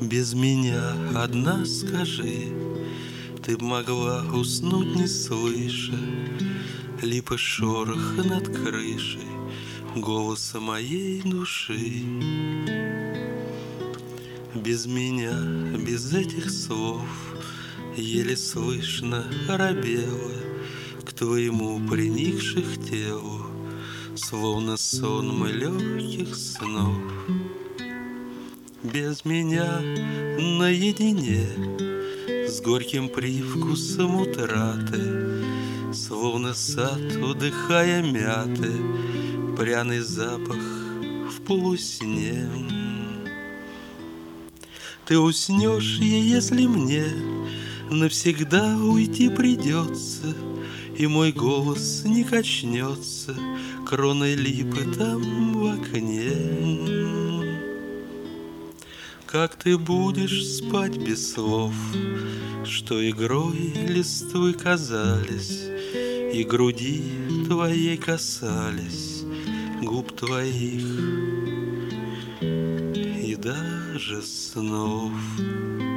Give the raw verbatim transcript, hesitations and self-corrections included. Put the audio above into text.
Без меня одна скажи, ты б могла уснуть не слыша липы шороха над крышей, голоса моей души. Без меня, без этих слов, еле слышно робела к твоему приникших телу, словно сонмы легких снов. Без меня наедине с горьким привкусом утраты, словно сад, удыхая мяты, пряный запах в полусне. Ты уснешь, и если мне навсегда уйти придется, и мой голос не качнется кроной липы там в окне. Как ты будешь спать без слов, что игрой листвы казались, и груди твоей касались, губ твоих и даже снов.